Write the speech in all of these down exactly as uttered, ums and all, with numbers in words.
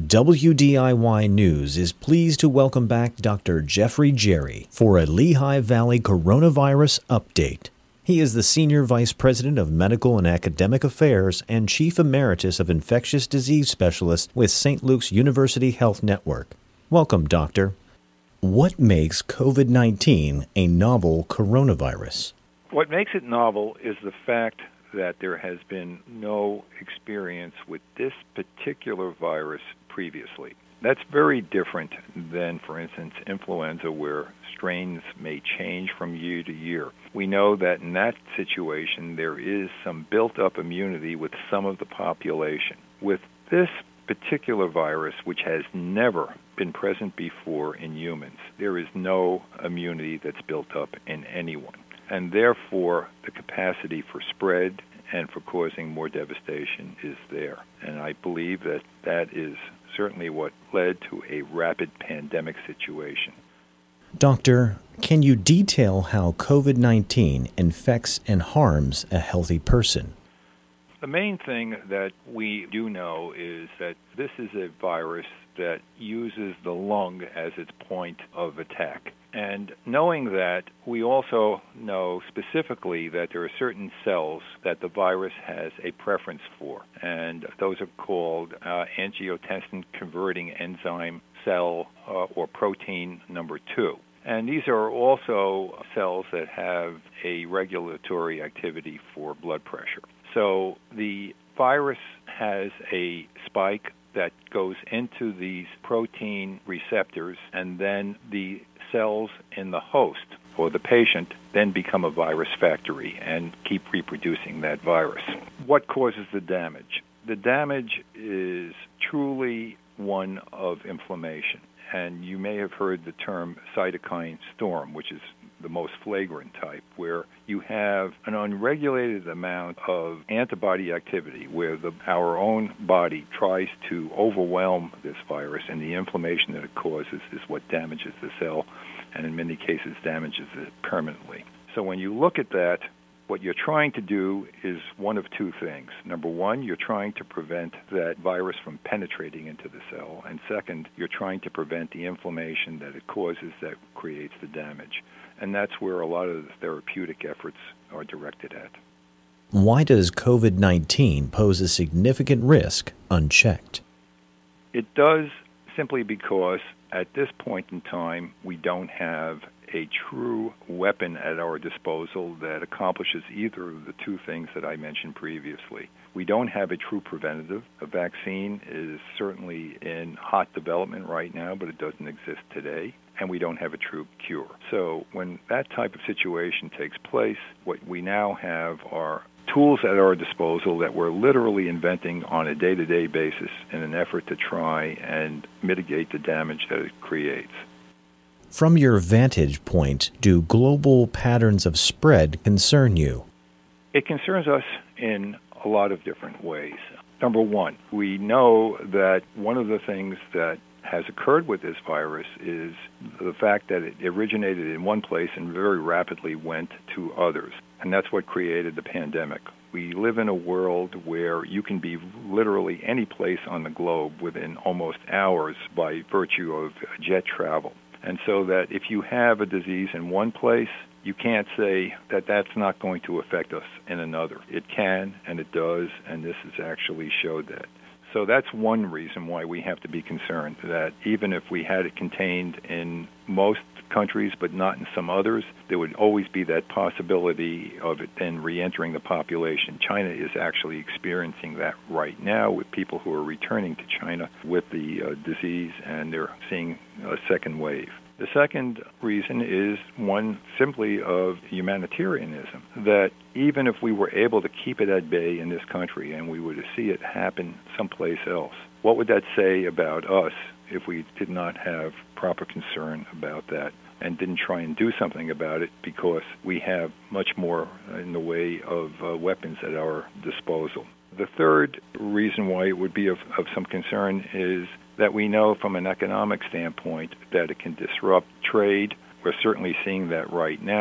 W D I Y News is pleased to welcome back Doctor Jeffrey Jerry for a Lehigh Valley coronavirus update. He is the Senior Vice President of Medical and Academic Affairs and Chief Emeritus of Infectious Disease Specialist with Saint Luke's University Health Network. Welcome, Doctor. What makes COVID nineteen a novel coronavirus? What makes it novel is the fact that there has been no experience with this particular virus previously. That's very different than, for instance, influenza, where strains may change from year to year. We know that in that situation, there is some built-up immunity with some of the population. With this particular virus, which has never been present before in humans, there is no immunity that's built up in anyone. And therefore, the capacity for spread and for causing more devastation is there. And I believe that that is certainly what led to a rapid pandemic situation. Doctor, can you detail how COVID nineteen infects and harms a healthy person? The main thing that we do know is that this is a virus that uses the lung as its point of attack. And knowing that, we also know specifically that there are certain cells that the virus has a preference for, and those are called uh, angiotensin-converting enzyme cell uh, or protein number two. And these are also cells that have a regulatory activity for blood pressure. So the virus has a spike that goes into these protein receptors, and then the cells in the host or the patient then become a virus factory and keep reproducing that virus. What causes the damage? The damage is truly one of inflammation. And you may have heard the term cytokine storm, which is the most flagrant type, where you have an unregulated amount of antibody activity, where the, our own body tries to overwhelm this virus, and the inflammation that it causes is what damages the cell, and in many cases damages it permanently. So when you look at that, what you're trying to do is one of two things. Number one, you're trying to prevent that virus from penetrating into the cell. And second, you're trying to prevent the inflammation that it causes that creates the damage. And that's where a lot of the therapeutic efforts are directed at. Why does COVID nineteen pose a significant risk unchecked? It does simply because at this point in time, we don't have a true weapon at our disposal that accomplishes either of the two things that I mentioned previously. We don't have a true preventative. A vaccine is certainly in hot development right now, but it doesn't exist today. And we don't have a true cure. So when that type of situation takes place, what we now have are tools at our disposal that we're literally inventing on a day-to-day basis in an effort to try and mitigate the damage that it creates. From your vantage point, do global patterns of spread concern you? It concerns us in a lot of different ways. Number one, we know that one of the things that has occurred with this virus is the fact that it originated in one place and very rapidly went to others. And that's what created the pandemic. We live in a world where you can be literally any place on the globe within almost hours by virtue of jet travel. And so that if you have a disease in one place, you can't say that that's not going to affect us in another. It can, and it does, and this has actually showed that. So that's one reason why we have to be concerned, that even if we had it contained in most countries but not in some others, there would always be that possibility of it then re-entering the population. China is actually experiencing that right now with people who are returning to China with the uh, disease, and they're seeing a second wave. The second reason is one simply of humanitarianism, that even if we were able to keep it at bay in this country and we were to see it happen someplace else, what would that say about us if we did not have proper concern about that and didn't try and do something about it, because we have much more in the way of uh, weapons at our disposal? The third reason why it would be of, of some concern is that we know from an economic standpoint that it can disrupt trade. We're certainly seeing that right now.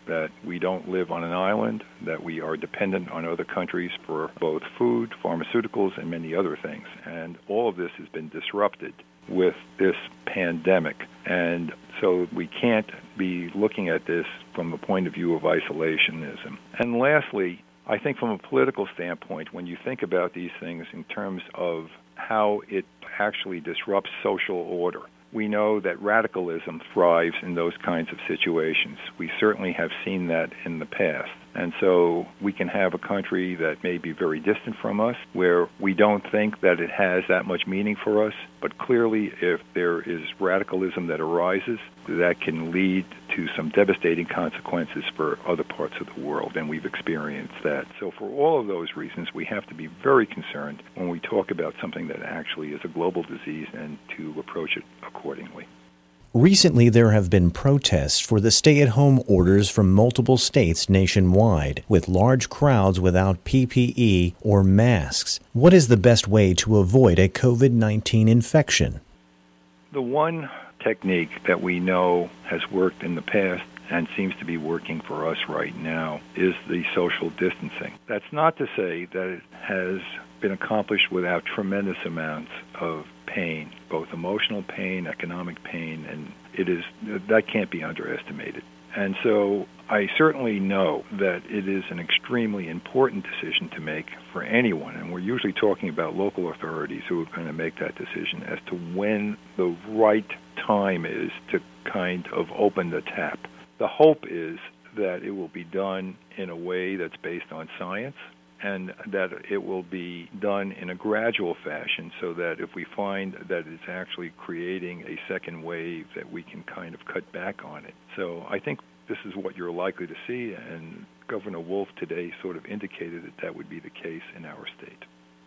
that we don't live on an island, that we are dependent on other countries for both food, pharmaceuticals, and many other things. And all of this has been disrupted with this pandemic. And so we can't be looking at this from the point of view of isolationism. And lastly, I think from a political standpoint, when you think about these things in terms of how it actually disrupts social order, we know that radicalism thrives in those kinds of situations. We certainly have seen that in the past. And so we can have a country that may be very distant from us, where we don't think that it has that much meaning for us. But clearly, if there is radicalism that arises, that can lead to some devastating consequences for other parts of the world, and we've experienced that. So for all of those reasons, we have to be very concerned when we talk about something that actually is a global disease and to approach it accordingly. Recently, there have been protests for the stay-at-home orders from multiple states nationwide, with large crowds without P P E or masks. What is the best way to avoid a COVID nineteen infection? The one technique that we know has worked in the past and seems to be working for us right now is the social distancing. That's not to say that it has been accomplished without tremendous amounts of pain, both emotional pain, economic pain, and it is that can't be underestimated. And so I certainly know that it is an extremely important decision to make for anyone, and we're usually talking about local authorities who are going to make that decision as to when the right time is to kind of open the tap. The hope is that it will be done in a way that's based on science, and that it will be done in a gradual fashion so that if we find that it's actually creating a second wave, that we can kind of cut back on it. So I think this is what you're likely to see, and Governor Wolf today sort of indicated that that would be the case in our state.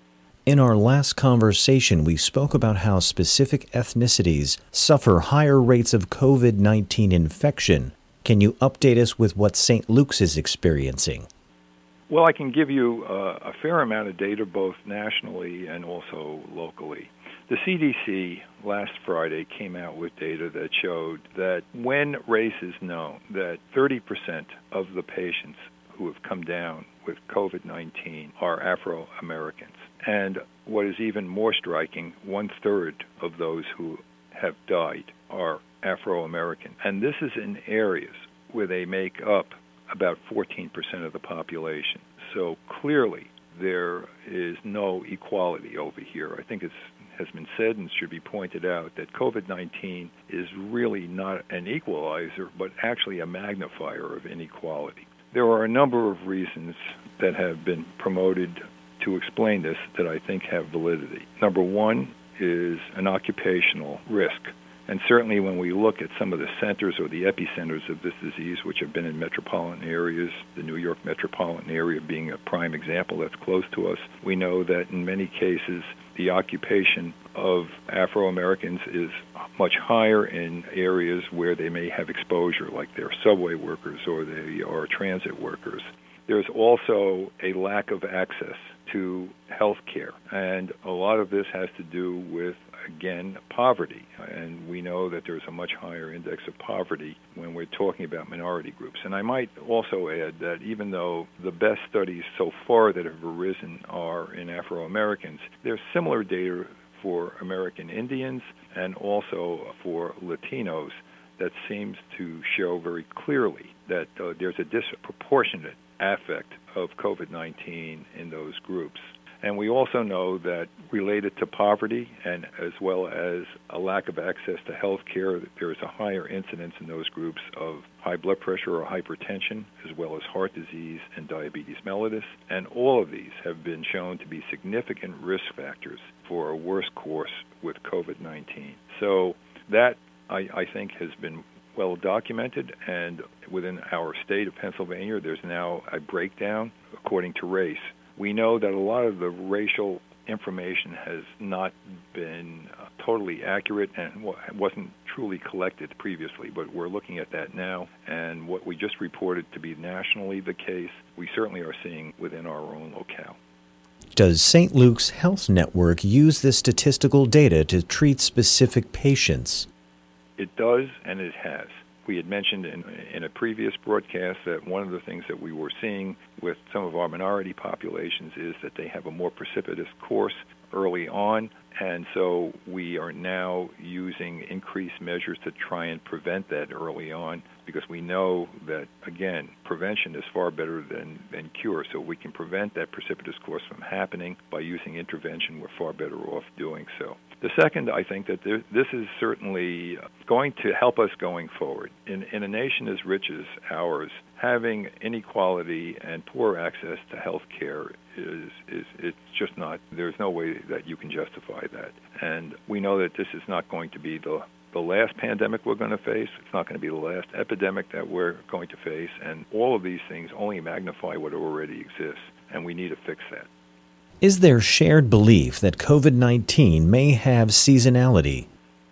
In our last conversation, we spoke about how specific ethnicities suffer higher rates of COVID nineteen infection. Can you update us with what Saint Luke's is experiencing? Well, I can give you uh, a fair amount of data both nationally and also locally. The C D C last Friday came out with data that showed that when race is known, that thirty percent of the patients who have come down with COVID nineteen are Afro-Americans. And what is even more striking, one-third of those who have died are Afro-American. And this is in areas where they make up about fourteen percent of the population. So clearly there is no equality over here. I think it has been said and should be pointed out that COVID nineteen is really not an equalizer, but actually a magnifier of inequality. There are a number of reasons that have been promoted to explain this that I think have validity. Number one is an occupational risk. And certainly when we look at some of the centers or the epicenters of this disease, which have been in metropolitan areas, the New York metropolitan area being a prime example that's close to us, we know that in many cases the occupation of Afro-Americans is much higher in areas where they may have exposure, like they're subway workers or they are transit workers. There's also a lack of access to health care, and a lot of this has to do with, again, poverty. And we know that there's a much higher index of poverty when we're talking about minority groups. And I might also add that even though the best studies so far that have arisen are in Afro-Americans, there's similar data for American Indians and also for Latinos that seems to show very clearly that uh, there's a disproportionate affect of COVID nineteen in those groups. And we also know that related to poverty and as well as a lack of access to health care, there is a higher incidence in those groups of high blood pressure or hypertension, as well as heart disease and diabetes mellitus. And all of these have been shown to be significant risk factors for a worse course with COVID nineteen. So that, I, I think, has been well documented, and within our state of Pennsylvania, there's now a breakdown according to race. We know that a lot of the racial information has not been uh, totally accurate and w- wasn't truly collected previously, but we're looking at that now. And what we just reported to be nationally the case, we certainly are seeing within our own locale. Does Saint Luke's Health Network use this statistical data to treat specific patients? It does, and it has. We had mentioned in, in a previous broadcast that one of the things that we were seeing with some of our minority populations is that they have a more precipitous course early on, and so we are now using increased measures to try and prevent that early on, because we know that, again, prevention is far better than, than cure. So we can prevent that precipitous course from happening by using intervention. We're far better off doing so. The second, I think that there, this is certainly going to help us going forward. In, in a nation as rich as ours, having inequality and poor access to health care is, is it's just not, there's no way that you can justify that. And we know that this is not going to be the the last pandemic we're going to face. It's not going to be the last epidemic that we're going to face. And all of these things only magnify what already exists, and we need to fix that. Is there shared belief that COVID nineteen may have seasonality?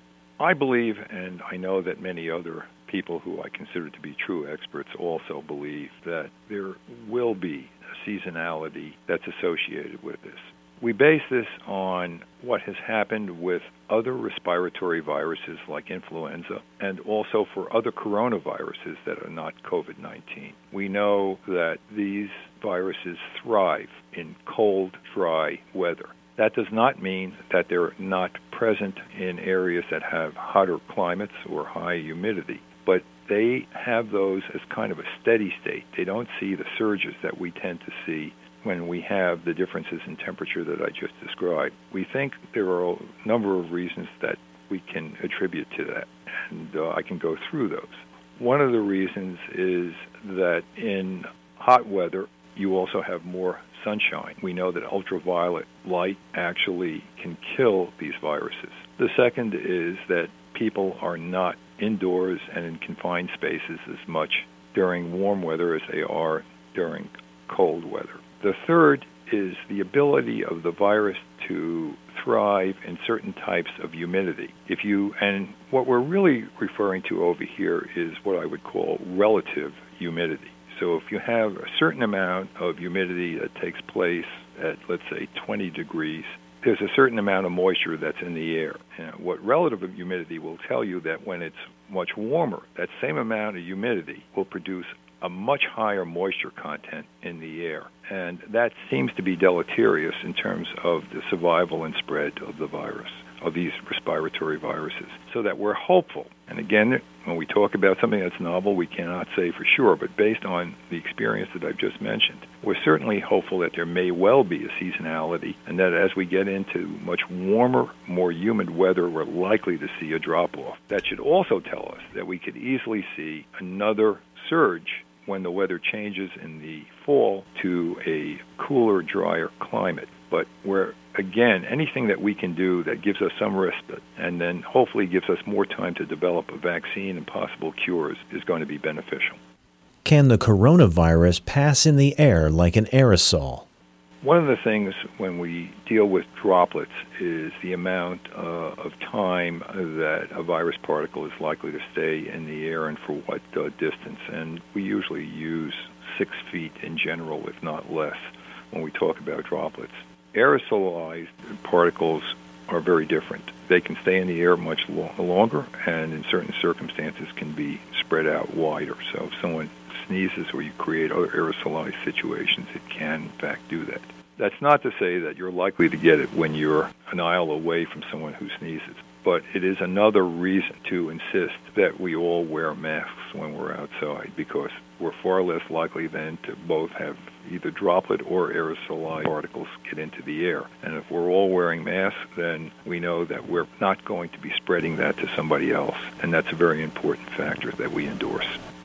I believe, and I know that many other people who I consider to be true experts also believe, that there will be a seasonality that's associated with this. We base this on what has happened with other respiratory viruses like influenza and also for other coronaviruses that are not COVID nineteen. We know that these viruses thrive in cold, dry weather. That does not mean that they're not present in areas that have hotter climates or high humidity, but they have those as kind of a steady state. They don't see the surges that we tend to see when we have the differences in temperature that I just described. We think there are a number of reasons that we can attribute to that, and uh, I can go through those. One of the reasons is that in hot weather, you also have more sunshine. We know that ultraviolet light actually can kill these viruses. The second is that people are not indoors and in confined spaces as much during warm weather as they are during cold weather. The third is the ability of the virus to thrive in certain types of humidity. If you, and what we're really referring to over here is what I would call relative humidity. So if you have a certain amount of humidity that takes place at, let's say, twenty degrees, there's a certain amount of moisture that's in the air. And what relative humidity will tell you that when it's much warmer, that same amount of humidity will produce a much higher moisture content in the air. And that seems to be deleterious in terms of the survival and spread of the virus, of these respiratory viruses. So that we're hopeful. And again, when we talk about something that's novel, we cannot say for sure, but based on the experience that I've just mentioned, we're certainly hopeful that there may well be a seasonality, and that as we get into much warmer, more humid weather, we're likely to see a drop-off. That should also tell us that we could easily see another surge when the weather changes in the fall to a cooler, drier climate. But we're, again, anything that we can do that gives us some respite and then hopefully gives us more time to develop a vaccine and possible cures is going to be beneficial. Can the coronavirus pass in the air like an aerosol? One of the things when we deal with droplets is the amount uh, of time that a virus particle is likely to stay in the air and for what uh, distance. And we usually use six feet in general, if not less, when we talk about droplets. Aerosolized particles are very different. They can stay in the air much lo- longer and in certain circumstances can be spread out wider. So if someone sneezes or you create other aerosolized situations, it can, in fact, do that. That's not to say that you're likely to get it when you're an aisle away from someone who sneezes, but it is another reason to insist that we all wear masks when we're outside, because we're far less likely then to both have either droplet or aerosolized particles get into the air. And if we're all wearing masks, then we know that we're not going to be spreading that to somebody else, and that's a very important factor that we endorse.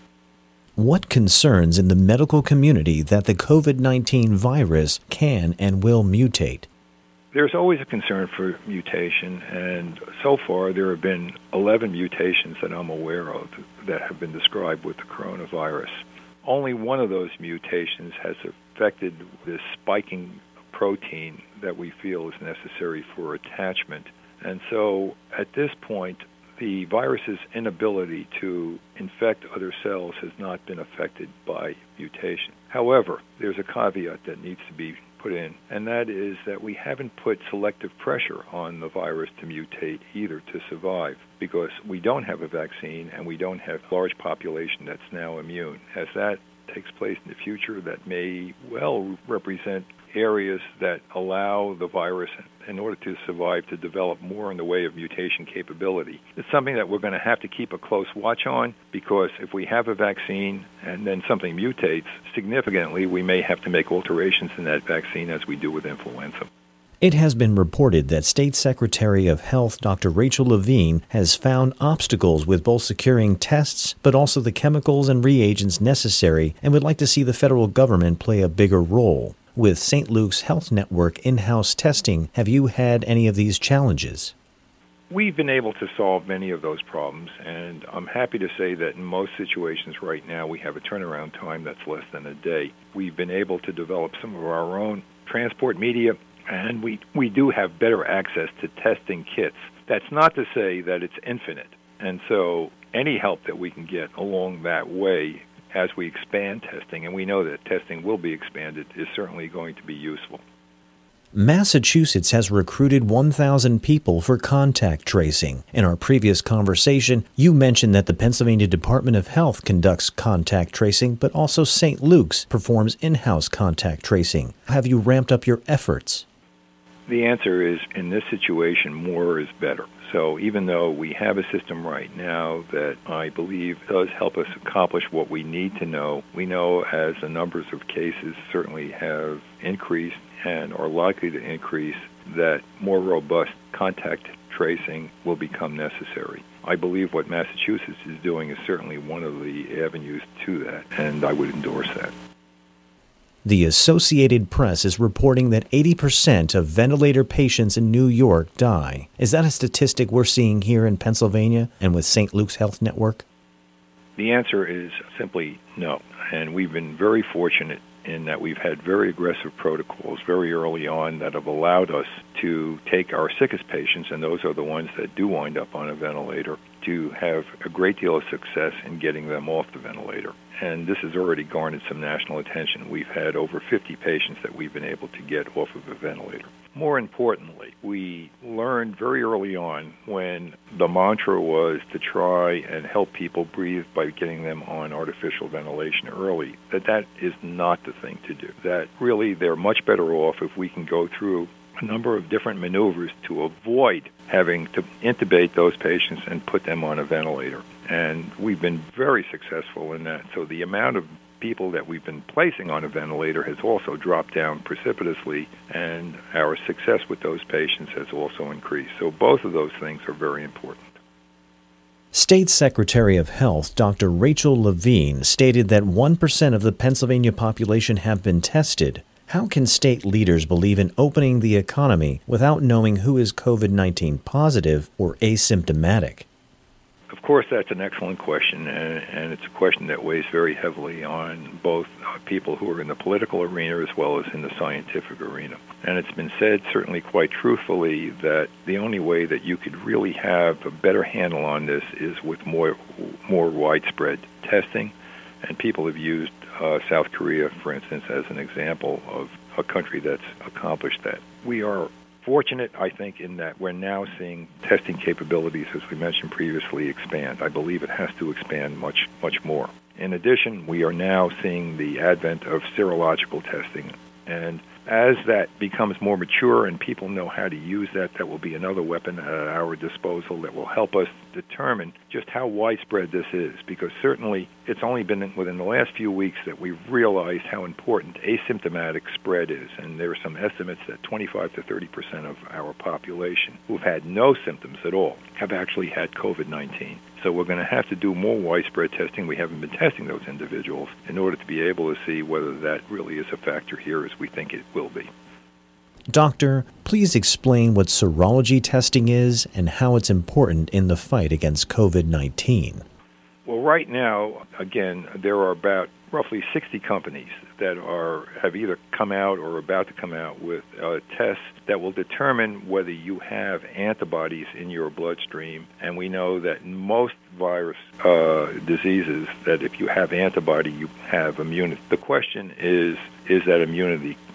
What concerns in the medical community that the COVID nineteen virus can and will mutate? There's always a concern for mutation, and so far there have been eleven mutations that I'm aware of that have been described with the coronavirus. Only one of those mutations has affected this spiking protein that we feel is necessary for attachment. And so at this point, the virus's inability to infect other cells has not been affected by mutation. However, there's a caveat that needs to be put in, and that is that we haven't put selective pressure on the virus to mutate either to survive, because we don't have a vaccine and we don't have a large population that's now immune. As that takes place in the future, that may well represent areas that allow the virus, in order to survive, to develop more in the way of mutation capability. It's something that we're going to have to keep a close watch on, because if we have a vaccine and then something mutates significantly, we may have to make alterations in that vaccine as we do with influenza. It has been reported that State Secretary of Health Doctor Rachel Levine has found obstacles with both securing tests but also the chemicals and reagents necessary, and would like to see the federal government play a bigger role. With Saint Luke's Health Network in-house testing, have you had any of these challenges? We've been able to solve many of those problems, and I'm happy to say that in most situations right now we have a turnaround time that's less than a day. We've been able to develop some of our own transport media, and we, we do have better access to testing kits. That's not to say that it's infinite, and so any help that we can get along that way as we expand testing, and we know that testing will be expanded, is certainly going to be useful. Massachusetts has recruited one thousand people for contact tracing. In our previous conversation, you mentioned that the Pennsylvania Department of Health conducts contact tracing, but also Saint Luke's performs in-house contact tracing. Have you ramped up your efforts? The answer is, in this situation, more is better. So even though we have a system right now that I believe does help us accomplish what we need to know, we know as the numbers of cases certainly have increased and are likely to increase, that more robust contact tracing will become necessary. I believe what Massachusetts is doing is certainly one of the avenues to that, and I would endorse that. The Associated Press is reporting that eighty percent of ventilator patients in New York die. Is that a statistic we're seeing here in Pennsylvania and with Saint Luke's Health Network? The answer is simply no. And we've been very fortunate in that we've had very aggressive protocols very early on that have allowed us to take our sickest patients, and those are the ones that do wind up on a ventilator, to have a great deal of success in getting them off the ventilator. And this has already garnered some national attention. We've had over fifty patients that we've been able to get off of a ventilator. More importantly, we learned very early on, when the mantra was to try and help people breathe by getting them on artificial ventilation early, that that is not the thing to do. That really they're much better off if we can go through a number of different maneuvers to avoid having to intubate those patients and put them on a ventilator. And we've been very successful in that. So the amount of people that we've been placing on a ventilator has also dropped down precipitously, and our success with those patients has also increased. So both of those things are very important. State Secretary of Health Doctor Rachel Levine stated that one percent of the Pennsylvania population have been tested. How can state leaders believe in opening the economy without knowing who is COVID nineteen positive or asymptomatic? Of course, that's an excellent question, and, and it's a question that weighs very heavily on both uh, people who are in the political arena as well as in the scientific arena. And it's been said, certainly quite truthfully, that the only way that you could really have a better handle on this is with more, more widespread testing. And people have used uh, South Korea, for instance, as an example of a country that's accomplished that. We are fortunate, I think, in that we're now seeing testing capabilities, as we mentioned previously, expand. I believe it has to expand much, much more. In addition, we are now seeing the advent of serological testing. And as that becomes more mature and people know how to use that, that will be another weapon at our disposal that will help us determine just how widespread this is. Because certainly it's only been within the last few weeks that we've realized how important asymptomatic spread is. And there are some estimates that twenty-five to thirty percent of our population who've had no symptoms at all have actually had COVID nineteen. So we're going to have to do more widespread testing. We haven't been testing those individuals in order to be able to see whether that really is a factor here as we think it will be. Doctor, please explain what serology testing is and how it's important in the fight against COVID nineteen. Well, right now, again, there are about roughly sixty companies that are have either come out or are about to come out with uh, tests that will determine whether you have antibodies in your bloodstream. And we know that in most virus uh, diseases, that if you have antibody, you have immunity. The question is, is that immunity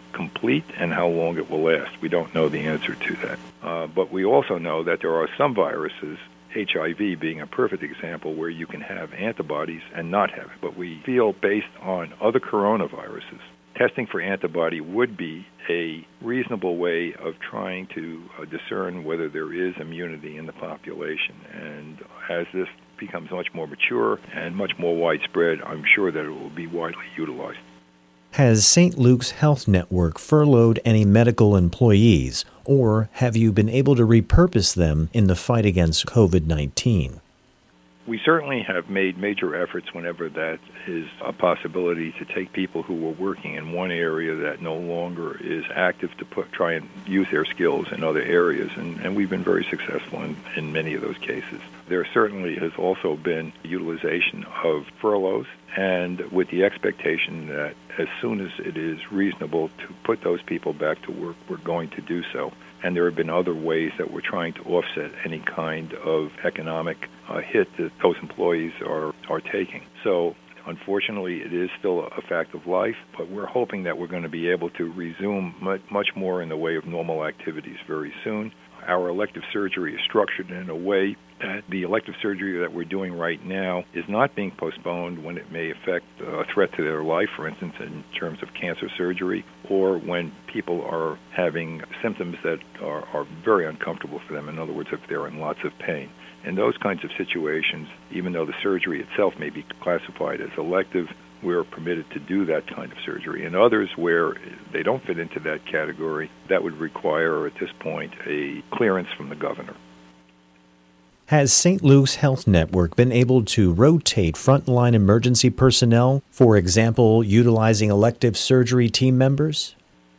complete and how long it will last. We don't know the answer to that. Uh, but we also know that there are some viruses, H I V being a perfect example, where you can have antibodies and not have it. But we feel, based on other coronaviruses, testing for antibody would be a reasonable way of trying to uh, discern whether there is immunity in the population. And as this becomes much more mature and much more widespread, I'm sure that it will be widely utilized. Has Saint Luke's Health Network furloughed any medical employees, or have you been able to repurpose them in the fight against COVID nineteen? We certainly have made major efforts whenever that is a possibility to take people who were working in one area that no longer is active to put, try and use their skills in other areas, and, and we've been very successful in, in many of those cases. There certainly has also been utilization of furloughs, and with the expectation that as soon as it is reasonable to put those people back to work, we're going to do so. And there have been other ways that we're trying to offset any kind of economic uh, hit that those employees are, are taking. So unfortunately, it is still a fact of life, but we're hoping that we're going to be able to resume much more in the way of normal activities very soon. Our elective surgery is structured in a way that the elective surgery that we're doing right now is not being postponed when it may affect a threat to their life, for instance, in terms of cancer surgery, or when people are having symptoms that are, are very uncomfortable for them. In other words, if they're in lots of pain. In those kinds of situations, even though the surgery itself may be classified as elective, we're permitted to do that kind of surgery. In others where they don't fit into that category, that would require, at this point, a clearance from the governor. Has Saint Luke's Health Network been able to rotate frontline emergency personnel, for example, utilizing elective surgery team members?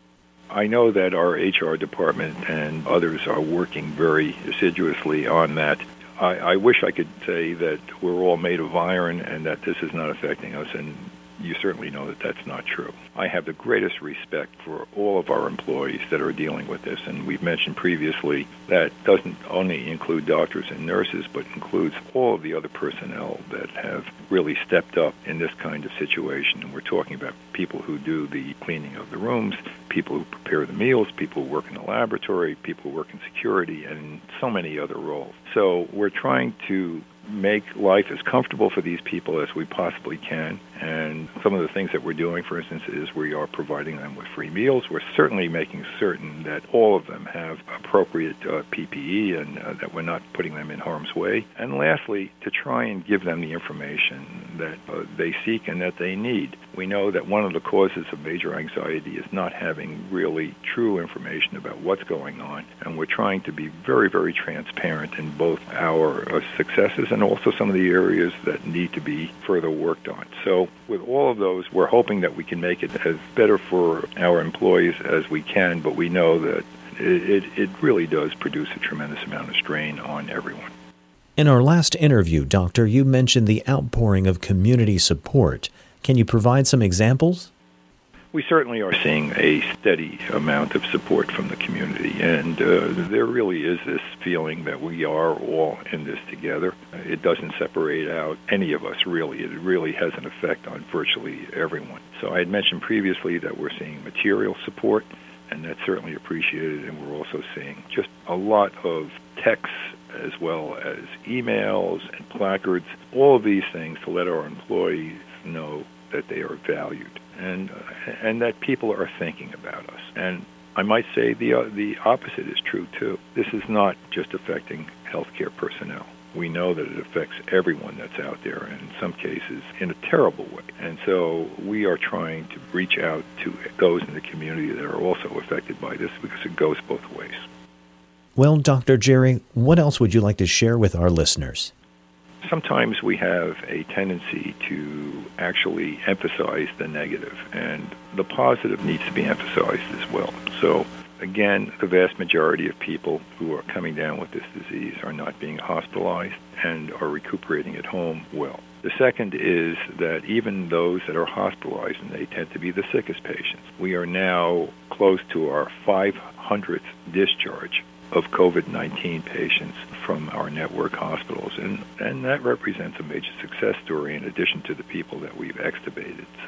I know that our H R department and others are working very assiduously on that. I, I wish I could say that we're all made of iron and that this is not affecting us, and you certainly know that that's not true. I have the greatest respect for all of our employees that are dealing with this, and we've mentioned previously that doesn't only include doctors and nurses, but includes all of the other personnel that have really stepped up in this kind of situation. And we're talking about people who do the cleaning of the rooms, people who prepare the meals, people who work in the laboratory, people who work in security, and so many other roles. So we're trying to make life as comfortable for these people as we possibly can. And some of the things that we're doing, for instance, is we are providing them with free meals. We're certainly making certain that all of them have appropriate uh, P P E and uh, that we're not putting them in harm's way. And lastly, to try and give them the information that uh, they seek and that they need. We know that one of the causes of major anxiety is not having really true information about what's going on. And we're trying to be very, very transparent in both our uh, successes and also some of the areas that need to be further worked on. So with all of those, we're hoping that we can make it as better for our employees as we can, but we know that it, it, it really does produce a tremendous amount of strain on everyone. In our last interview, Doctor, you mentioned the outpouring of community support. Can you provide some examples? We certainly are seeing a steady amount of support from the community, and uh, there really is this feeling that we are all in this together. It doesn't separate out any of us, really. It really has an effect on virtually everyone. So I had mentioned previously that we're seeing material support, and that's certainly appreciated, and we're also seeing just a lot of texts as well as emails and placards, all of these things to let our employees know that they are valued and uh, and that people are thinking about us. And I might say the uh, the opposite is true too. This is not just affecting healthcare personnel. We know that it affects everyone that's out there, and in some cases in a terrible way. And so we are trying to reach out to those in the community that are also affected by this, because it goes both ways. Well, Doctor Jerry, what else would you like to share with our listeners? Sometimes we have a tendency to actually emphasize the negative, and the positive needs to be emphasized as well. So, again, the vast majority of people who are coming down with this disease are not being hospitalized and are recuperating at home well. The second is that even those that are hospitalized, and they tend to be the sickest patients, we are now close to our five hundredth discharge of COVID nineteen patients from our network hospitals. And, and that represents a major success story in addition to the people that we've extubated. So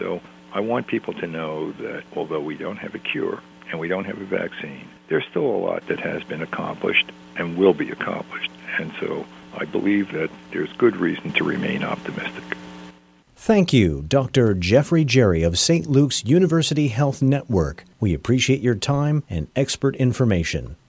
I want people to know that although we don't have a cure and we don't have a vaccine, there's still a lot that has been accomplished and will be accomplished. And so I believe that there's good reason to remain optimistic. Thank you, Doctor Jeffrey Jerry of Saint Luke's University Health Network. We appreciate your time and expert information.